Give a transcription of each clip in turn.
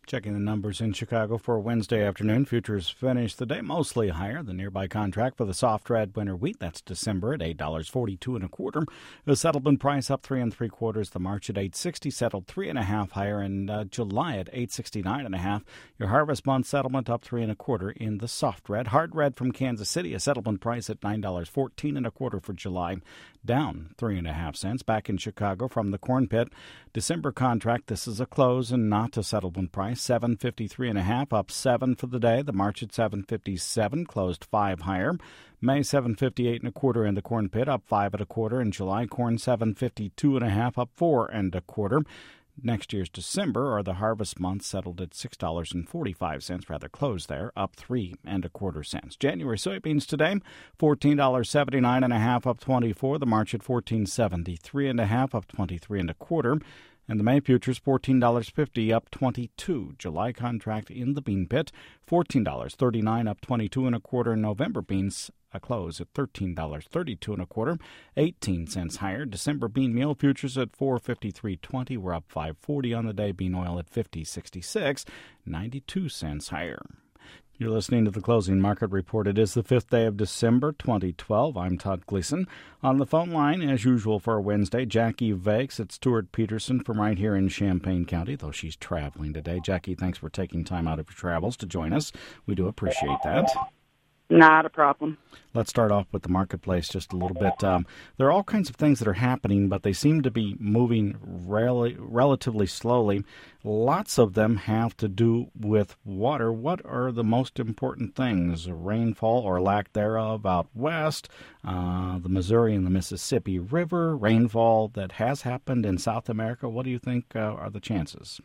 Checking the numbers in Chicago for Wednesday afternoon. Futures finished the day mostly higher. The nearby contract for the soft red winter wheat, that's December at $8.42 1/4. The settlement price up 3 3/4. The March at $8.60 settled 3 1/2 higher, and July at $8.69 1/2. Your harvest month settlement up 3 1/4 in the soft red. Hard red from Kansas City, a settlement price at $9.14 1/4 for July, down 3 1/2 cents. Back in Chicago from the corn pit, December contract, this is a close and not a settlement price. $7.53 1/2, up 7 for the day. The March at $7.57, closed 5 higher. May $7.58 1/4 in the corn pit, up 5 1/4. In July, corn $7.52 1/2, up 4 1/4. Next year's December, or the harvest month, settled at $6.45, rather closed there, up 3 1/4 cents. January soybeans today, $14.79 1/2, up 24. The March at $14.73 1/2, up 23 1/4. And the May futures, $14.50, up 22. July contract in the bean pit, $14.39, up 22 1/4. November beans, a close at $13.32 1/4, 18 cents higher. December bean meal futures at $4.5320. We're up $5.40 on the day. Bean oil at $50.66, 92 cents higher. You're listening to the Closing Market Report. It is the 5th day of December, 2012. I'm Todd Gleason. On the phone line, as usual for a Wednesday, Jackie Vakes. It's Stuart Peterson from right here in Champaign County, though she's traveling today. Jackie, thanks for taking time out of your travels to join us. We do appreciate that. Not a problem. Let's start off with the marketplace just a little bit. There are all kinds of things that are happening, but they seem to be moving relatively slowly. Lots of them have to do with water. What are the most important things? Rainfall or lack thereof out west, the Missouri and the Mississippi River, rainfall that has happened in South America. What do you think are the chances?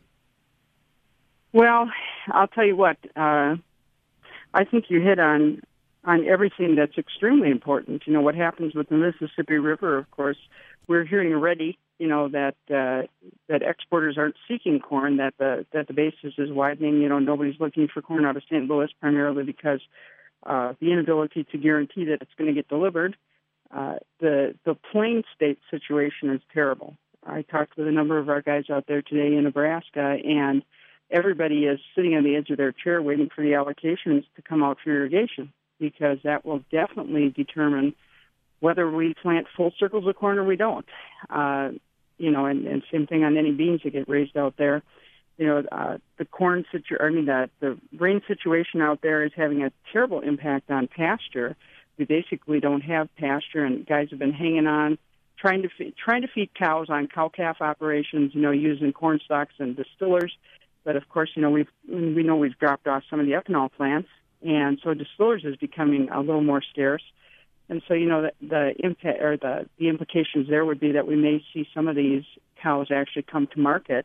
Well, I'll tell you what. I think you hit on everything that's extremely important. You know, what happens with the Mississippi River, of course, we're hearing already, you know, that exporters aren't seeking corn, that the basis is widening. You know, nobody's looking for corn out of St. Louis, primarily because the inability to guarantee that it's going to get delivered. The Plain State situation is terrible. I talked with a number of our guys out there today in Nebraska, and everybody is sitting on the edge of their chair waiting for the allocations to come out for irrigation, because that will definitely determine whether we plant full circles of corn or we don't. You know, and same thing on any beans that get raised out there. You know, the rain situation out there is having a terrible impact on pasture. We basically don't have pasture, and guys have been hanging on, trying to feed cows on cow-calf operations, you know, using corn stalks and distillers. But of course, you know, we've dropped off some of the ethanol plants, and so distillers is becoming a little more scarce. And so, you know, the impact or the implications there would be that we may see some of these cows actually come to market.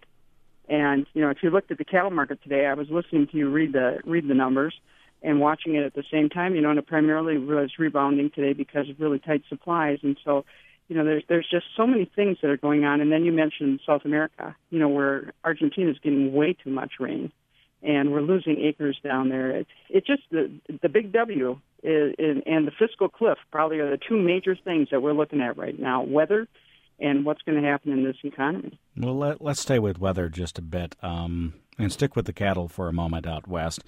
And you know, if you looked at the cattle market today, I was listening to you read the numbers and watching it at the same time. You know, and it primarily was rebounding today because of really tight supplies. And so, you know, there's just so many things that are going on. And then you mentioned South America, you know, where Argentina is getting way too much rain, and we're losing acres down there. It's just the big W and the fiscal cliff probably are the two major things that we're looking at right now: weather and what's going to happen in this economy. Well, let's stay with weather just a bit and stick with the cattle for a moment out west,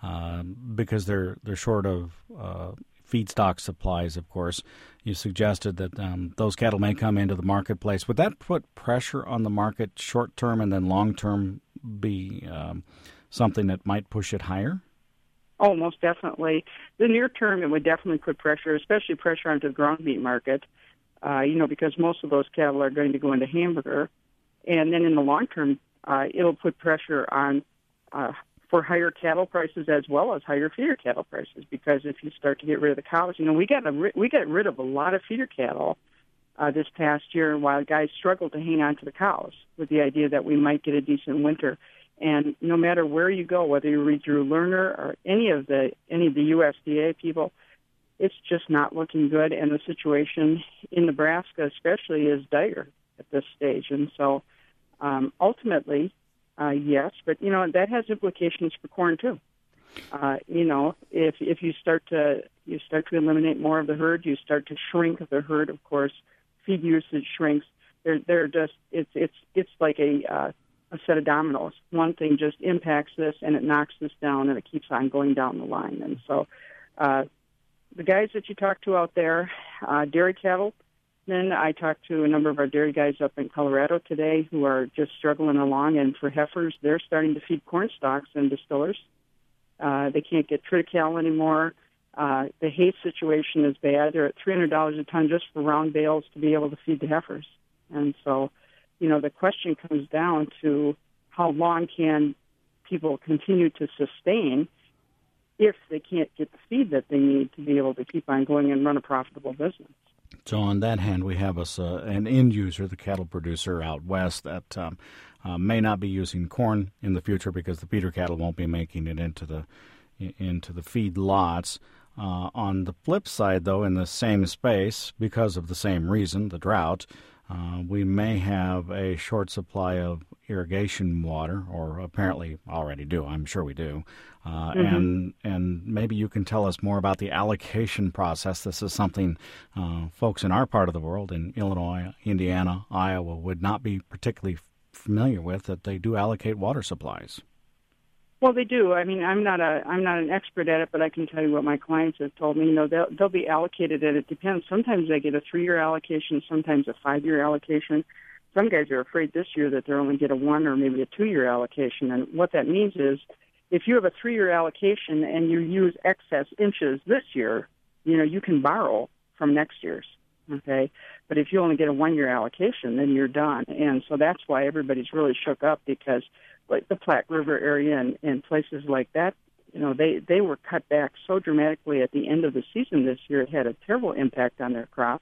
because they're short of feedstock supplies, of course. You suggested that those cattle may come into the marketplace. Would that put pressure on the market short term, and then long term be something that might push it higher? Oh, most definitely. The near term, it would definitely put pressure, especially pressure onto the ground meat market, you know, because most of those cattle are going to go into hamburger. And then in the long term, it'll put pressure on for higher cattle prices as well as higher feeder cattle prices, because if you start to get rid of the cows, you know, we got rid of a lot of feeder cattle this past year, while guys struggled to hang on to the cows with the idea that we might get a decent winter. And no matter where you go, whether you read Drew Lerner or any of the USDA people, it's just not looking good. And the situation in Nebraska especially is dire at this stage. And so ultimately, yes, but, you know, that has implications for corn too. You know, if you start to eliminate more of the herd, you start to shrink the herd. Of course, feed usage shrinks. They're just it's like a a set of dominoes. One thing just impacts this, and it knocks this down, and it keeps on going down the line. And so the guys that you talk to out there, dairy cattle, then I talked to a number of our dairy guys up in Colorado today who are just struggling along, and for heifers, they're starting to feed corn stalks and distillers. They can't get triticale anymore. The hay situation is bad. They're at $300 a ton just for round bales to be able to feed the heifers. And so, the question comes down to how long can people continue to sustain if they can't get the feed that they need to be able to keep on going and run a profitable business. So on that hand, we have us an end user, the cattle producer out west that may not be using corn in the future because the feeder cattle won't be making it into the feed lots. On the flip side, though, in the same space, because of the same reason, the drought, we may have a short supply of irrigation water, or apparently already do. I'm sure we do. And maybe you can tell us more about the allocation process. This is something folks in our part of the world, in Illinois, Indiana, Iowa, would not be particularly familiar with, that they do allocate water supplies. Well, they do. I mean, I'm not an expert at it, but I can tell you what my clients have told me. They'll be allocated, and it depends. Sometimes they get a 3-year allocation, sometimes a 5-year allocation. Some guys are afraid this year that they're only get a 1 or maybe a 2-year allocation. And what that means is, if you have a 3-year allocation and you use excess inches this year, you can borrow from next year's. Okay, but if you only get a 1-year allocation, then you're done. And so that's why everybody's really shook up, because like the Platte River area and places like that, they were cut back so dramatically at the end of the season this year. It had a terrible impact on their crop.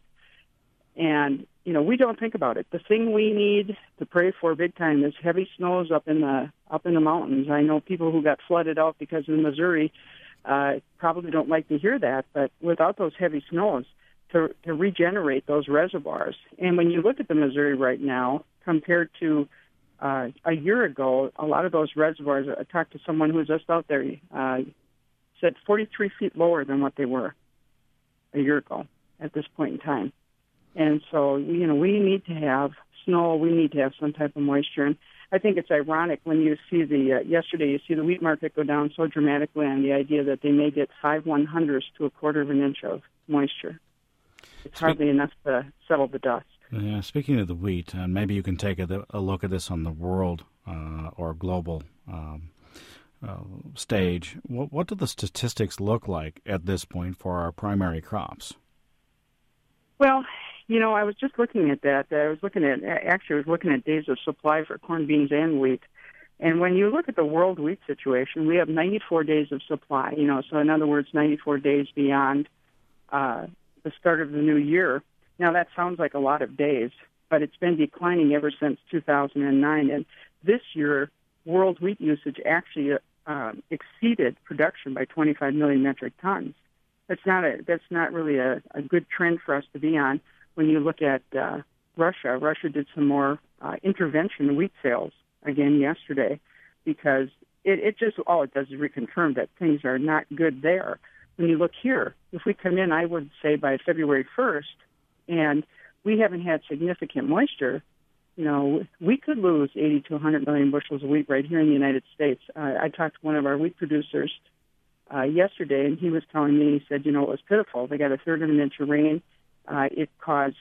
And, we don't think about it. The thing we need to pray for big time is heavy snows up in the mountains. I know people who got flooded out because of Missouri probably don't like to hear that, but without those heavy snows, to regenerate those reservoirs. And when you look at the Missouri right now, compared to a year ago, a lot of those reservoirs, I talked to someone who was just out there, said 43 feet lower than what they were a year ago at this point in time. And so, we need to have snow, we need to have some type of moisture. And I think it's ironic when you see yesterday you see the wheat market go down so dramatically on the idea that they may get 5/100ths to 1/4 of an inch of moisture. It's hardly enough to settle the dust. Yeah, speaking of the wheat, and maybe you can take a look at this on the world or global stage. What do the statistics look like at this point for our primary crops? Well, I was just looking at that. I was looking at days of supply for corn, beans, and wheat. And when you look at the world wheat situation, we have 94 days of supply. So in other words, 94 days beyond the start of the new year. Now, that sounds like a lot of days, but it's been declining ever since 2009. And this year, world wheat usage actually exceeded production by 25 million metric tons. That's not really a good trend for us to be on. When you look at Russia, Russia did some more intervention in wheat sales again yesterday, because it does is reconfirm that things are not good there. When you look here, if we come in, I would say by February 1st, and we haven't had significant moisture, we could lose 80 to 100 million bushels of wheat right here in the United States. I talked to one of our wheat producers yesterday, and he was telling me, he said, it was pitiful. They got 1/3 of an inch of rain. It caused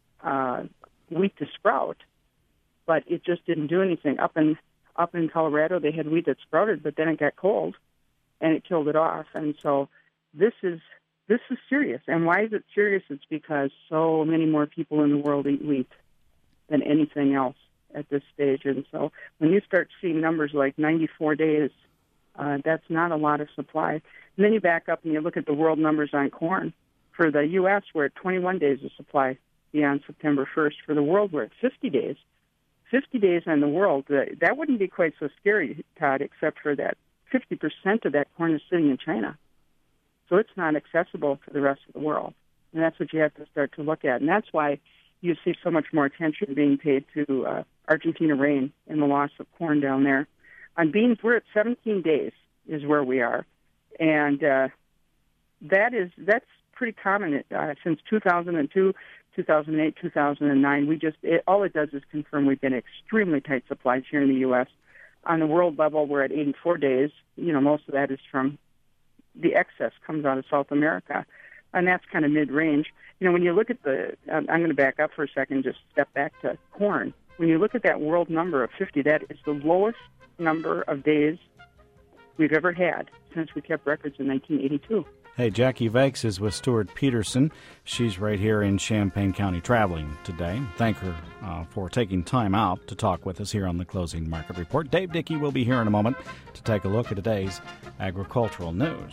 wheat to sprout, but it just didn't do anything. Up in Colorado, they had wheat that sprouted, but then it got cold, and it killed it off. And so this is serious. And why is it serious? It's because so many more people in the world eat wheat than anything else at this stage. And so when you start seeing numbers like 94 days, that's not a lot of supply. And then you back up and you look at the world numbers on corn. For the U.S., we're at 21 days of supply beyond September 1st. For the world, we're at 50 days. 50 days on the world, that wouldn't be quite so scary, Todd, except for that 50% of that corn is sitting in China. So it's not accessible to the rest of the world. And that's what you have to start to look at. And that's why you see so much more attention being paid to Argentina rain and the loss of corn down there. On beans, we're at 17 days is where we are. And that's pretty common since 2002 to 2008, 2009. All it does is confirm we've been extremely tight supplies here in the U.S. On the world level, we're at 84 days. Most of that is from the excess comes out of South America, and that's kind of mid-range. When you look at I'm going to back up for a second, just step back to corn. When you look at that world number of 50, that is the lowest number of days we've ever had since we kept records in 1982. Hey, Jackie Vakes is with Stuart Peterson. She's right here in Champaign County traveling today. Thank her for taking time out to talk with us here on the Closing Market Report. Dave Dickey will be here in a moment to take a look at today's agricultural news.